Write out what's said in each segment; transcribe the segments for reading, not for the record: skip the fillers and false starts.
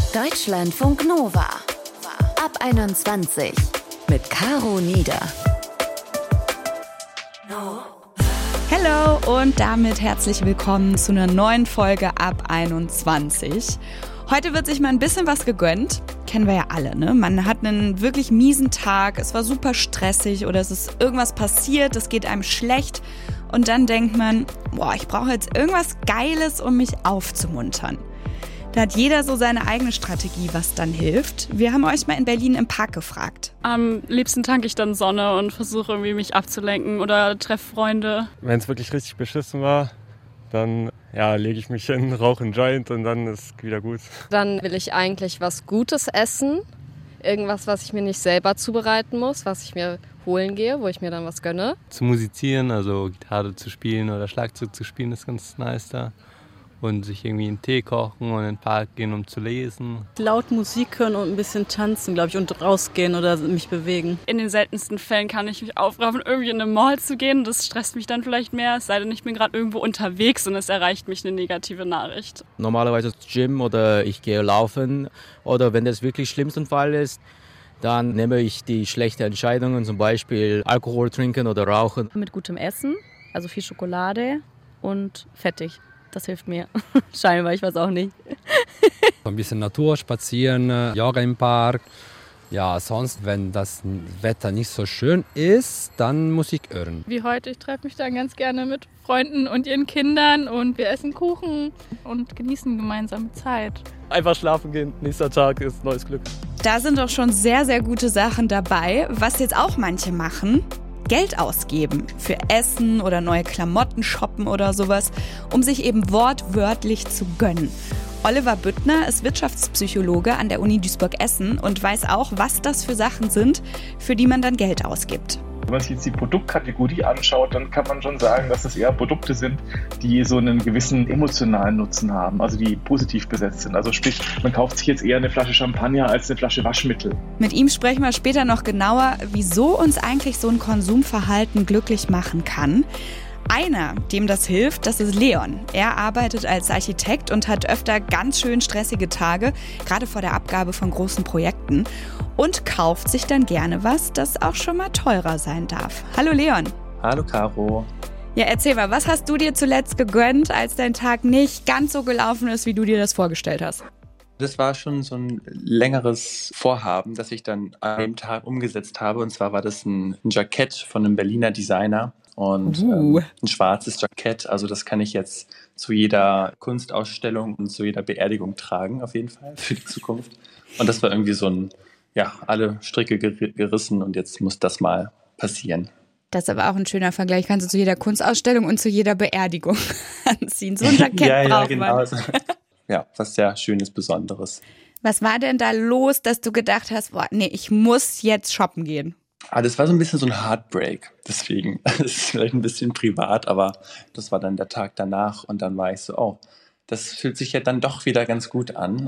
Deutschlandfunk Nova. Ab 21 mit Caro Nieder. Hallo und damit herzlich willkommen zu einer neuen Folge Ab 21. Heute wird sich mal ein bisschen was gegönnt. Kennen wir ja alle, ne? Man hat einen wirklich miesen Tag, es war super stressig oder es ist irgendwas passiert, es geht einem schlecht und dann denkt man, ich brauche jetzt irgendwas Geiles, um mich aufzumuntern. Da hat jeder so seine eigene Strategie, was dann hilft. Wir haben euch mal in Berlin im Park gefragt. Am liebsten tanke ich dann Sonne und versuche irgendwie mich abzulenken oder treffe Freunde. Wenn es wirklich richtig beschissen war, dann lege ich mich hin, rauche einen Joint und dann ist wieder gut. Dann will ich eigentlich was Gutes essen. Irgendwas, was ich mir nicht selber zubereiten muss, was ich mir holen gehe, wo ich mir dann was gönne. Zu musizieren, also Gitarre zu spielen oder Schlagzeug zu spielen, ist ganz nice da. Und sich irgendwie einen Tee kochen und in den Park gehen, um zu lesen. Laut Musik hören und ein bisschen tanzen, glaube ich, und rausgehen oder mich bewegen. In den seltensten Fällen kann ich mich aufraffen, irgendwie in eine Mall zu gehen. Das stresst mich dann vielleicht mehr, es sei denn, ich bin gerade irgendwo unterwegs und es erreicht mich eine negative Nachricht. Normalerweise ins Gym oder ich gehe laufen. Oder wenn das wirklich schlimmsten Fall ist, dann nehme ich die schlechten Entscheidungen, zum Beispiel Alkohol trinken oder rauchen. Mit gutem Essen, also viel Schokolade und fettig. Das hilft mir. Scheinbar, ich weiß auch nicht. Ein bisschen Natur spazieren, Yoga im Park. Ja, sonst, wenn das Wetter nicht so schön ist, dann muss ich irren. Wie heute, ich treffe mich dann ganz gerne mit Freunden und ihren Kindern und wir essen Kuchen und genießen gemeinsame Zeit. Einfach schlafen gehen, nächster Tag ist neues Glück. Da sind doch schon sehr, sehr gute Sachen dabei. Was jetzt auch manche machen: Geld ausgeben für Essen oder neue Klamotten shoppen oder sowas, um sich eben wortwörtlich zu gönnen. Oliver Büttner ist Wirtschaftspsychologe an der Uni Duisburg-Essen und weiß auch, was das für Sachen sind, für die man dann Geld ausgibt. Wenn man sich jetzt die Produktkategorie anschaut, dann kann man schon sagen, dass das eher Produkte sind, die so einen gewissen emotionalen Nutzen haben, also die positiv besetzt sind. Also sprich, man kauft sich jetzt eher eine Flasche Champagner als eine Flasche Waschmittel. Mit ihm sprechen wir später noch genauer, wieso uns eigentlich so ein Konsumverhalten glücklich machen kann. Einer, dem das hilft, das ist Leon. Er arbeitet als Architekt und hat öfter ganz schön stressige Tage, gerade vor der Abgabe von großen Projekten, und kauft sich dann gerne was, das auch schon mal teurer sein darf. Hallo Leon. Hallo Caro. Ja, erzähl mal, was hast du dir zuletzt gegönnt, als dein Tag nicht ganz so gelaufen ist, wie du dir das vorgestellt hast? Das war schon so ein längeres Vorhaben, das ich dann an dem Tag umgesetzt habe. Und zwar war das ein Jackett von einem Berliner Designer. Und ein schwarzes Jackett, also das kann ich jetzt zu jeder Kunstausstellung und zu jeder Beerdigung tragen, auf jeden Fall, für die Zukunft. Und das war irgendwie so alle Stricke gerissen und jetzt muss das mal passieren. Das ist aber auch ein schöner Vergleich. Kannst du zu jeder Kunstausstellung und zu jeder Beerdigung anziehen. So ein Jackett braucht genau. man. Ja, was sehr Schönes, Besonderes. Was war denn da los, dass du gedacht hast, ich muss jetzt shoppen gehen? Das war so ein bisschen so ein Heartbreak, deswegen. Das ist vielleicht ein bisschen privat, aber das war dann der Tag danach und dann war ich so, das fühlt sich ja dann doch wieder ganz gut an.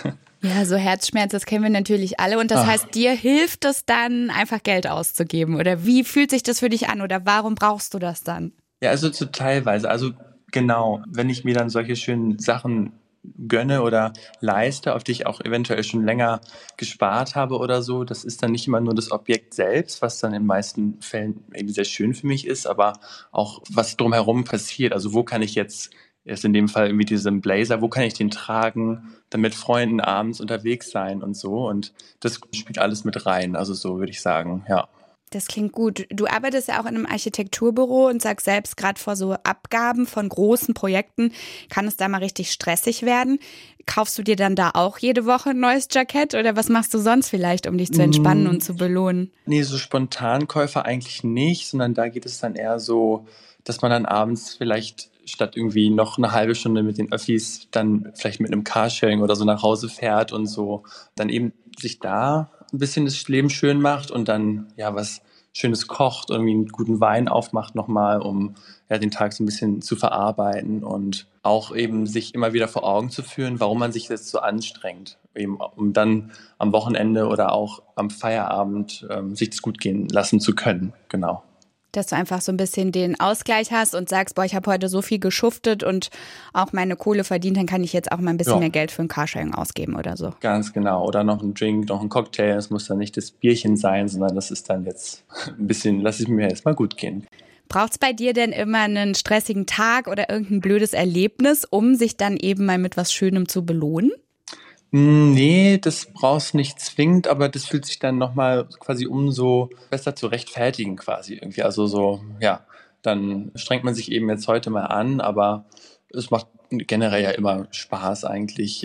Ja, so Herzschmerz, das kennen wir natürlich alle. Und das heißt, dir hilft es dann, einfach Geld auszugeben? Oder wie fühlt sich das für dich an? Oder warum brauchst du das dann? Ja, also teilweise. Also genau, wenn ich mir dann solche schönen Sachen gönne oder leiste, auf die ich auch eventuell schon länger gespart habe oder so, das ist dann nicht immer nur das Objekt selbst, was dann in den meisten Fällen eben sehr schön für mich ist, aber auch was drumherum passiert. Also wo kann ich jetzt in dem Fall irgendwie diesen Blazer, wo kann ich den tragen, dann mit Freunden abends unterwegs sein und so, und das spielt alles mit rein, also so würde ich sagen, ja. Das klingt gut. Du arbeitest ja auch in einem Architekturbüro und sagst selbst, gerade vor so Abgaben von großen Projekten kann es da mal richtig stressig werden. Kaufst du dir dann da auch jede Woche ein neues Jackett oder was machst du sonst vielleicht, um dich zu entspannen und zu belohnen? Nee, so Spontankäufer eigentlich nicht, sondern da geht es dann eher so, dass man dann abends vielleicht statt irgendwie noch eine halbe Stunde mit den Öffis dann vielleicht mit einem Carsharing oder so nach Hause fährt und so dann eben sich da ein bisschen das Leben schön macht und dann was Schönes kocht, irgendwie einen guten Wein aufmacht nochmal, um den Tag so ein bisschen zu verarbeiten und auch eben sich immer wieder vor Augen zu führen, warum man sich jetzt so anstrengt, eben um dann am Wochenende oder auch am Feierabend sich das gut gehen lassen zu können, genau. Dass du einfach so ein bisschen den Ausgleich hast und sagst, boah, ich habe heute so viel geschuftet und auch meine Kohle verdient, dann kann ich jetzt auch mal ein bisschen mehr Geld für ein Carsharing ausgeben oder so. Ganz genau. Oder noch ein Drink, noch ein Cocktail. Es muss dann nicht das Bierchen sein, sondern das ist dann jetzt ein bisschen, lass ich mir jetzt mal gut gehen. Braucht es bei dir denn immer einen stressigen Tag oder irgendein blödes Erlebnis, um sich dann eben mal mit was Schönem zu belohnen? Nee, das brauchst nicht zwingend, aber das fühlt sich dann nochmal quasi umso besser zu rechtfertigen quasi irgendwie. Also so, ja, dann strengt man sich eben jetzt heute mal an, aber es macht generell ja immer Spaß eigentlich,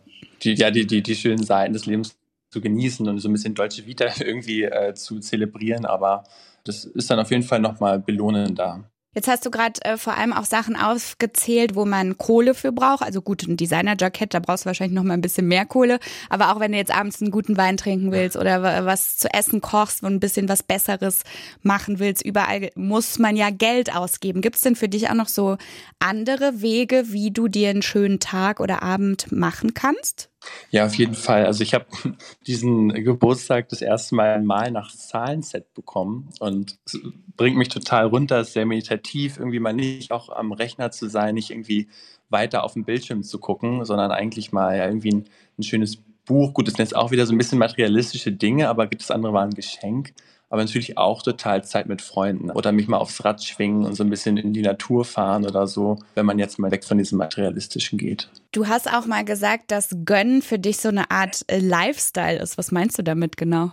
die schönen Seiten des Lebens zu genießen und so ein bisschen Dolce Vita irgendwie zu zelebrieren, aber das ist dann auf jeden Fall nochmal belohnender. Jetzt hast du gerade vor allem auch Sachen aufgezählt, wo man Kohle für braucht. Also gut, ein Designer-Jackett, da brauchst du wahrscheinlich noch mal ein bisschen mehr Kohle. Aber auch wenn du jetzt abends einen guten Wein trinken willst oder was zu essen kochst und ein bisschen was Besseres machen willst, überall muss man ja Geld ausgeben. Gibt es denn für dich auch noch so andere Wege, wie du dir einen schönen Tag oder Abend machen kannst? Ja, auf jeden Fall. Also ich habe diesen Geburtstag das erste Mal ein Mal nach Zahlenset bekommen und es bringt mich total runter, ist sehr meditativ, irgendwie mal nicht auch am Rechner zu sein, nicht irgendwie weiter auf den Bildschirm zu gucken, sondern eigentlich mal ja irgendwie ein schönes Buch. Gut, das sind jetzt auch wieder so ein bisschen materialistische Dinge, aber das andere war ein Geschenk. Aber natürlich auch total Zeit mit Freunden oder mich mal aufs Rad schwingen und so ein bisschen in die Natur fahren oder so, wenn man jetzt mal weg von diesem Materialistischen geht. Du hast auch mal gesagt, dass Gönnen für dich so eine Art Lifestyle ist. Was meinst du damit genau?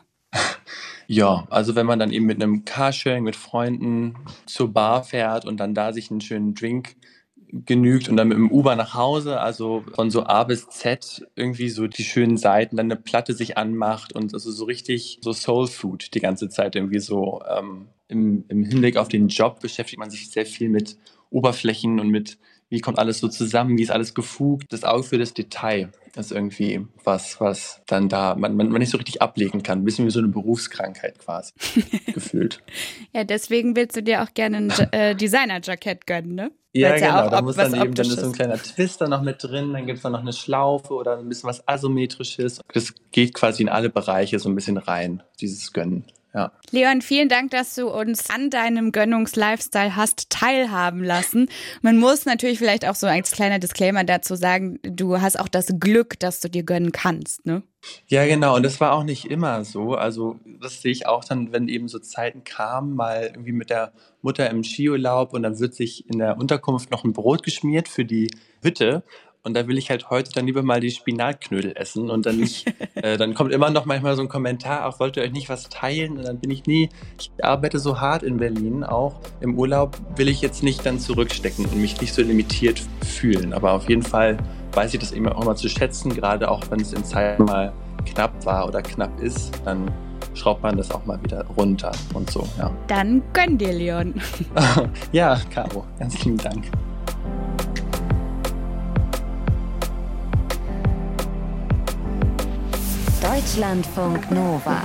Ja, also wenn man dann eben mit einem Carsharing mit Freunden zur Bar fährt und dann da sich einen schönen Drink genügt und dann mit dem Uber nach Hause, also von so A bis Z irgendwie so die schönen Seiten, dann eine Platte sich anmacht und also so richtig so Soul Food die ganze Zeit irgendwie so im Hinblick auf den Job beschäftigt man sich sehr viel mit Oberflächen und mit wie kommt alles so zusammen, wie ist alles gefugt. Das Auge für das Detail ist irgendwie was dann da man nicht so richtig ablegen kann. Ein bisschen wie so eine Berufskrankheit quasi gefühlt. Ja, deswegen willst du dir auch gerne ein Designer-Jackett gönnen, ne? Ja, Weil's genau. auch Da muss dann eben dann ist Optisches. so ein kleiner Twister noch mit drin, dann gibt es dann noch eine Schlaufe oder ein bisschen was Asymmetrisches. Das geht quasi in alle Bereiche so ein bisschen rein, dieses Gönnen. Ja. Leon, vielen Dank, dass du uns an deinem Gönnungs-Lifestyle hast teilhaben lassen. Man muss natürlich vielleicht auch so als kleiner Disclaimer dazu sagen, du hast auch das Glück, dass du dir gönnen kannst, ne? Ja, genau. Und das war auch nicht immer so. Also das sehe ich auch dann, wenn eben so Zeiten kamen, mal irgendwie mit der Mutter im Skiurlaub und dann wird sich in der Unterkunft noch ein Brot geschmiert für die Hütte. Und da will ich halt heute dann lieber mal die Spinatknödel essen und dann nicht, dann kommt immer noch manchmal so ein Kommentar, auch wollt ihr euch nicht was teilen? Und dann bin ich ich arbeite so hart in Berlin, auch im Urlaub will ich jetzt nicht dann zurückstecken und mich nicht so limitiert fühlen. Aber auf jeden Fall weiß ich das eben auch immer zu schätzen, gerade auch wenn es in Zeiten mal knapp war oder knapp ist, dann schraubt man das auch mal wieder runter und so, ja. Dann gönn dir, Leon. Ja, Caro, ganz lieben Dank. Deutschlandfunk Nova.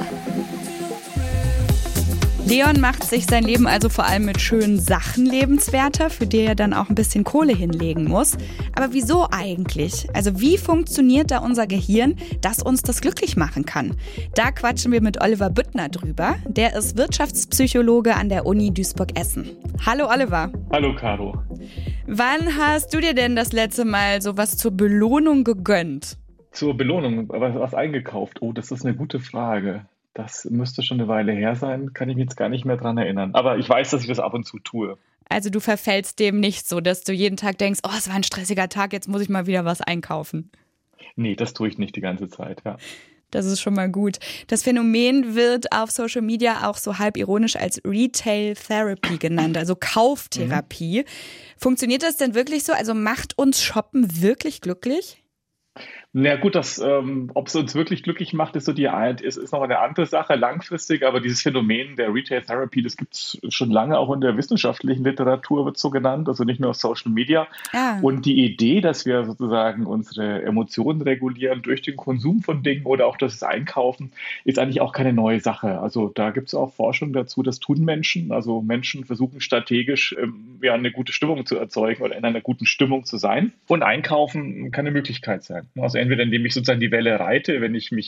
Leon macht sich sein Leben also vor allem mit schönen Sachen lebenswerter, für die er dann auch ein bisschen Kohle hinlegen muss. Aber wieso eigentlich? Also wie funktioniert da unser Gehirn, dass uns das glücklich machen kann? Da quatschen wir mit Oliver Büttner drüber. Der ist Wirtschaftspsychologe an der Uni Duisburg-Essen. Hallo Oliver. Hallo Caro. Wann hast du dir denn das letzte Mal sowas zur Belohnung gegönnt? Zur Belohnung, was eingekauft? Oh, das ist eine gute Frage. Das müsste schon eine Weile her sein, kann ich mich jetzt gar nicht mehr dran erinnern. Aber ich weiß, dass ich das ab und zu tue. Also du verfällst dem nicht so, dass du jeden Tag denkst, oh, es war ein stressiger Tag, jetzt muss ich mal wieder was einkaufen. Nee, das tue ich nicht die ganze Zeit, ja. Das ist schon mal gut. Das Phänomen wird auf Social Media auch so halb ironisch als Retail Therapy genannt, also Kauftherapie. Funktioniert das denn wirklich so? Also macht uns Shoppen wirklich glücklich? Na gut, ob es uns wirklich glücklich macht, ist noch eine andere Sache langfristig, aber dieses Phänomen der Retail Therapy, das gibt es schon lange auch in der wissenschaftlichen Literatur, wird so genannt, also nicht nur auf Social Media. Ah. Und die Idee, dass wir sozusagen unsere Emotionen regulieren durch den Konsum von Dingen oder auch das Einkaufen, ist eigentlich auch keine neue Sache. Also da gibt es auch Forschung dazu, das tun Menschen. Also Menschen versuchen strategisch eine gute Stimmung zu erzeugen oder in einer guten Stimmung zu sein. Und Einkaufen kann eine Möglichkeit sein. Also entweder indem ich sozusagen die Welle reite, weil ich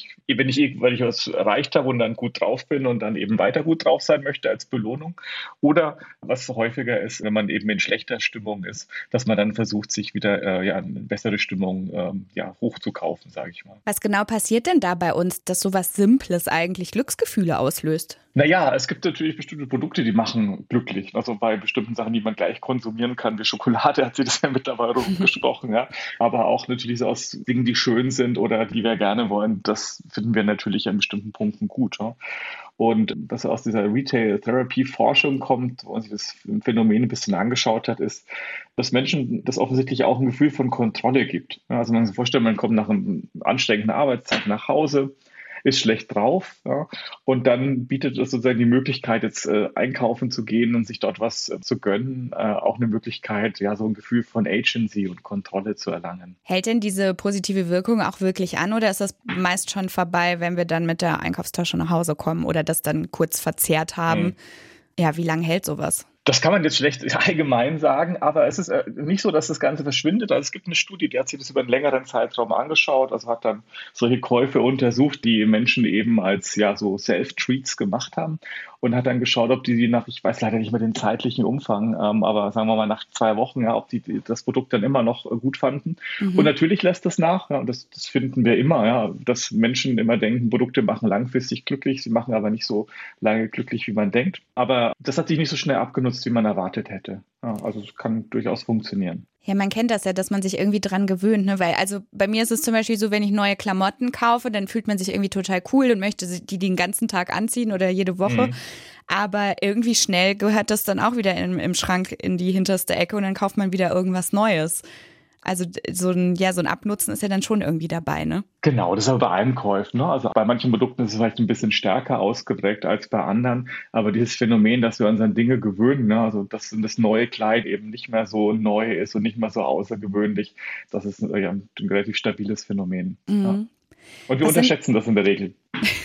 was erreicht habe und dann gut drauf bin und dann eben weiter gut drauf sein möchte als Belohnung. Oder was häufiger ist, wenn man eben in schlechter Stimmung ist, dass man dann versucht, sich wieder eine bessere Stimmung hochzukaufen, sage ich mal. Was genau passiert denn da bei uns, dass sowas Simples eigentlich Glücksgefühle auslöst? Naja, es gibt natürlich bestimmte Produkte, die machen glücklich. Also bei bestimmten Sachen, die man gleich konsumieren kann, wie Schokolade, hat sie das ja mittlerweile rumgesprochen. Ja. Aber auch natürlich so aus Dingen, die schön sind oder die wir gerne wollen, das finden wir natürlich an bestimmten Punkten gut. Ja. Und was aus dieser Retail-Therapy-Forschung kommt, wo man sich das Phänomen ein bisschen angeschaut hat, ist, dass Menschen das offensichtlich auch ein Gefühl von Kontrolle gibt. Ja, also man kann sich vorstellen, man kommt nach einem anstrengenden Arbeitstag nach Hause, ist schlecht drauf, ja, und dann bietet es sozusagen die Möglichkeit, jetzt einkaufen zu gehen und sich dort was zu gönnen, auch eine Möglichkeit, so ein Gefühl von Agency und Kontrolle zu erlangen. Hält denn diese positive Wirkung auch wirklich an oder ist das meist schon vorbei, wenn wir dann mit der Einkaufstasche nach Hause kommen oder das dann kurz verzehrt haben? Ja, wie lange hält sowas? Das kann man jetzt schlecht allgemein sagen, aber es ist nicht so, dass das Ganze verschwindet. Also es gibt eine Studie, die hat sich das über einen längeren Zeitraum angeschaut, also hat dann solche Käufe untersucht, die Menschen eben als so Self-Treats gemacht haben und hat dann geschaut, ob die nach, ich weiß leider nicht mehr den zeitlichen Umfang, aber sagen wir mal nach 2 Wochen, ob die das Produkt dann immer noch gut fanden. Und natürlich lässt das nach, und das finden wir immer, dass Menschen immer denken, Produkte machen langfristig glücklich, sie machen aber nicht so lange glücklich, wie man denkt. Aber das hat sich nicht so schnell abgenutzt, wie man erwartet hätte. Ja, also es kann durchaus funktionieren. Ja, man kennt das ja, dass man sich irgendwie dran gewöhnt, ne? Weil also bei mir ist es zum Beispiel so, wenn ich neue Klamotten kaufe, dann fühlt man sich irgendwie total cool und möchte die den ganzen Tag anziehen oder jede Woche. Aber irgendwie schnell gehört das dann auch wieder im Schrank in die hinterste Ecke und dann kauft man wieder irgendwas Neues. Also so ein Abnutzen ist ja dann schon irgendwie dabei, ne? Genau, das ist aber bei allen Käufen, ne? Also bei manchen Produkten ist es vielleicht ein bisschen stärker ausgeprägt als bei anderen. Aber dieses Phänomen, dass wir uns an Dinge gewöhnen, ne? Also dass das neue Kleid eben nicht mehr so neu ist und nicht mehr so außergewöhnlich, das ist ein relativ stabiles Phänomen. Ja. Und wir unterschätzen das in der Regel.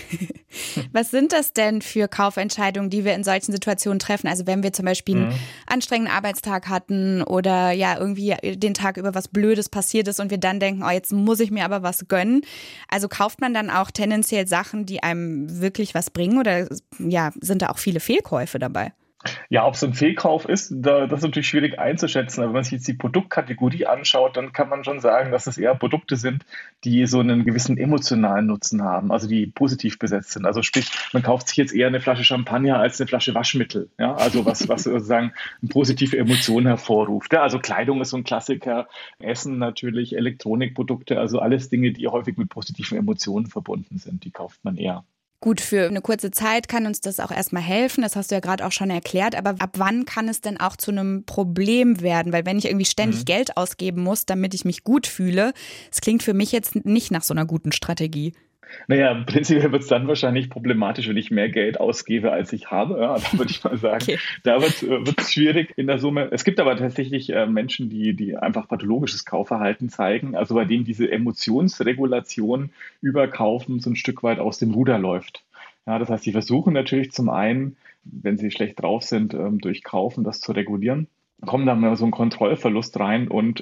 Was sind das denn für Kaufentscheidungen, die wir in solchen Situationen treffen? Also wenn wir zum Beispiel einen anstrengenden Arbeitstag hatten oder irgendwie den Tag über was Blödes passiert ist und wir dann denken, jetzt muss ich mir aber was gönnen. Also kauft man dann auch tendenziell Sachen, die einem wirklich was bringen oder sind da auch viele Fehlkäufe dabei? Ja, ob es ein Fehlkauf ist, das ist natürlich schwierig einzuschätzen. Aber wenn man sich jetzt die Produktkategorie anschaut, dann kann man schon sagen, dass es eher Produkte sind, die so einen gewissen emotionalen Nutzen haben, also die positiv besetzt sind. Also sprich, man kauft sich jetzt eher eine Flasche Champagner als eine Flasche Waschmittel. Ja, also was sozusagen eine positive Emotion hervorruft. Ja, also Kleidung ist so ein Klassiker, Essen natürlich, Elektronikprodukte, also alles Dinge, die häufig mit positiven Emotionen verbunden sind, die kauft man eher. Gut, für eine kurze Zeit kann uns das auch erstmal helfen, das hast du ja gerade auch schon erklärt, aber ab wann kann es denn auch zu einem Problem werden? Weil wenn ich irgendwie ständig Geld ausgeben muss, damit ich mich gut fühle, das klingt für mich jetzt nicht nach so einer guten Strategie. Naja, prinzipiell wird es dann wahrscheinlich problematisch, wenn ich mehr Geld ausgebe, als ich habe. Ja, da würde ich mal sagen, Da wird es schwierig in der Summe. Es gibt aber tatsächlich Menschen, die einfach pathologisches Kaufverhalten zeigen, also bei denen diese Emotionsregulation über Kaufen so ein Stück weit aus dem Ruder läuft. Ja, das heißt, die versuchen natürlich zum einen, wenn sie schlecht drauf sind, durch Kaufen das zu regulieren, kommen dann mal so einen Kontrollverlust rein und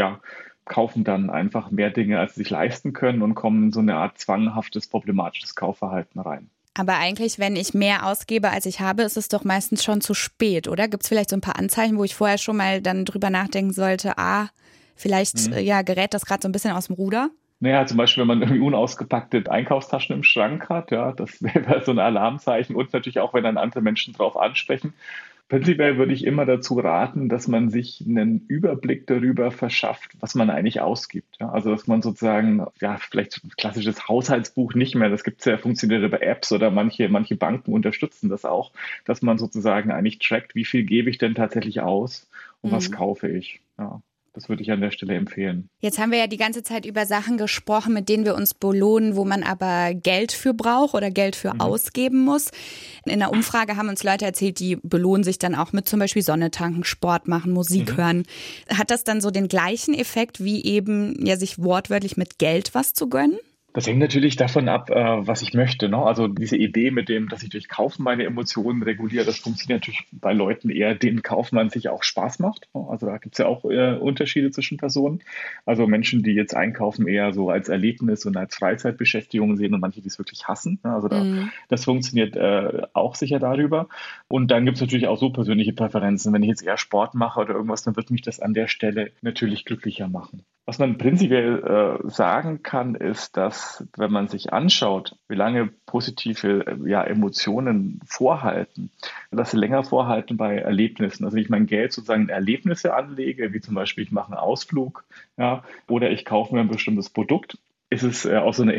kaufen dann einfach mehr Dinge, als sie sich leisten können und kommen in so eine Art zwanghaftes, problematisches Kaufverhalten rein. Aber eigentlich, wenn ich mehr ausgebe, als ich habe, ist es doch meistens schon zu spät, oder? Gibt es vielleicht so ein paar Anzeichen, wo ich vorher schon mal dann drüber nachdenken sollte, vielleicht gerät das gerade so ein bisschen aus dem Ruder? Naja, zum Beispiel, wenn man irgendwie unausgepackte Einkaufstaschen im Schrank hat, das wäre so ein Alarmzeichen und natürlich auch, wenn dann andere Menschen drauf ansprechen. Prinzipiell würde ich immer dazu raten, dass man sich einen Überblick darüber verschafft, was man eigentlich ausgibt. Ja, also dass man sozusagen, vielleicht ein klassisches Haushaltsbuch nicht mehr, das gibt's ja, funktioniert über Apps oder manche Banken unterstützen das auch, dass man sozusagen eigentlich trackt, wie viel gebe ich denn tatsächlich aus und was kaufe ich. Ja. Das würde ich an der Stelle empfehlen. Jetzt haben wir ja die ganze Zeit über Sachen gesprochen, mit denen wir uns belohnen, wo man aber Geld für braucht oder Geld für ausgeben muss. In der Umfrage haben uns Leute erzählt, die belohnen sich dann auch mit zum Beispiel Sonne tanken, Sport machen, Musik hören. Hat das dann so den gleichen Effekt wie eben sich wortwörtlich mit Geld was zu gönnen? Das hängt natürlich davon ab, was ich möchte. Ne? Also diese Idee mit dem, dass ich durch Kaufen meine Emotionen reguliere, das funktioniert natürlich bei Leuten eher, denen Kaufen an sich auch Spaß macht. Also da gibt es ja auch Unterschiede zwischen Personen. Also Menschen, die jetzt einkaufen eher so als Erlebnis und als Freizeitbeschäftigung sehen und manche, die es wirklich hassen. Also das funktioniert auch sicher darüber. Und dann gibt es natürlich auch so persönliche Präferenzen. Wenn ich jetzt eher Sport mache oder irgendwas, dann wird mich das an der Stelle natürlich glücklicher machen. Was man prinzipiell sagen kann, ist, dass wenn man sich anschaut, wie lange positive Emotionen vorhalten, dass sie länger vorhalten bei Erlebnissen. Also wenn ich mein Geld sozusagen in Erlebnisse anlege, wie zum Beispiel ich mache einen Ausflug, oder ich kaufe mir ein bestimmtes Produkt, ist es aus so einer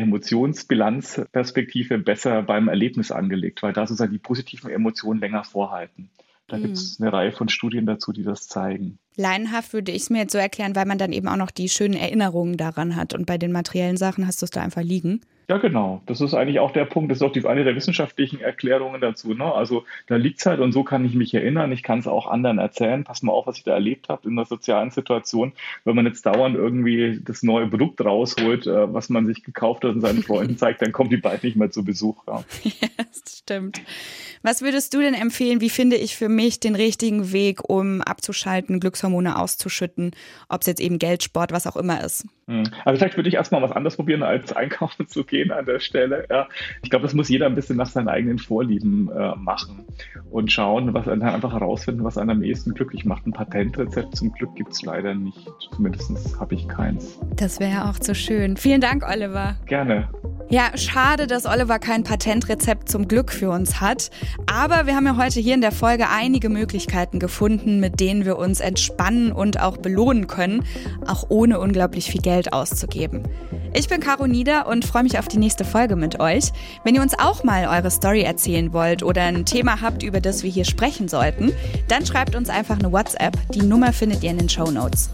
Emotionsbilanzperspektive besser beim Erlebnis angelegt, weil da sozusagen die positiven Emotionen länger vorhalten. Da gibt es eine Reihe von Studien dazu, die das zeigen. Laienhaft würde ich es mir jetzt so erklären, weil man dann eben auch noch die schönen Erinnerungen daran hat. Und bei den materiellen Sachen hast du es da einfach liegen. Ja, genau. Das ist eigentlich auch der Punkt. Das ist auch eine der wissenschaftlichen Erklärungen dazu. Ne? Also da liegt es halt und so kann ich mich erinnern. Ich kann es auch anderen erzählen. Pass mal auf, was ich da erlebt habe in einer sozialen Situation. Wenn man jetzt dauernd irgendwie das neue Produkt rausholt, was man sich gekauft hat und seinen Freunden zeigt, dann kommen die bald nicht mehr zu Besuch. Ja, das stimmt. Was würdest du denn empfehlen? Wie finde ich für mich den richtigen Weg, um abzuschalten, Glückshormone auszuschütten? Ob es jetzt eben Geld, Sport, was auch immer ist. Also vielleicht würde ich erstmal was anderes probieren, als einkaufen zu gehen an der Stelle. Ja. Ich glaube, das muss jeder ein bisschen nach seinen eigenen Vorlieben machen und schauen, was dann einfach herausfinden, was einen am ehesten glücklich macht. Ein Patentrezept zum Glück gibt es leider nicht. Zumindest habe ich keins. Das wäre auch so schön. Vielen Dank, Oliver. Gerne. Ja, schade, dass Oliver kein Patentrezept zum Glück für uns hat. Aber wir haben ja heute hier in der Folge einige Möglichkeiten gefunden, mit denen wir uns entspannen und auch belohnen können, auch ohne unglaublich viel Geld auszugeben. Ich bin Caro Nieder und freue mich auf die nächste Folge mit euch. Wenn ihr uns auch mal eure Story erzählen wollt oder ein Thema habt, über das wir hier sprechen sollten, dann schreibt uns einfach eine WhatsApp. Die Nummer findet ihr in den Shownotes.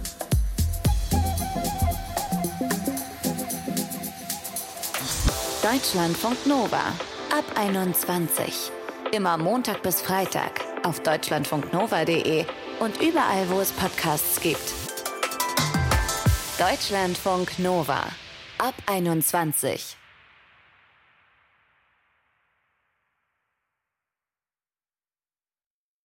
Deutschlandfunk Nova ab 21. Immer Montag bis Freitag auf deutschlandfunknova.de und überall, wo es Podcasts gibt. Deutschlandfunk Nova ab 21.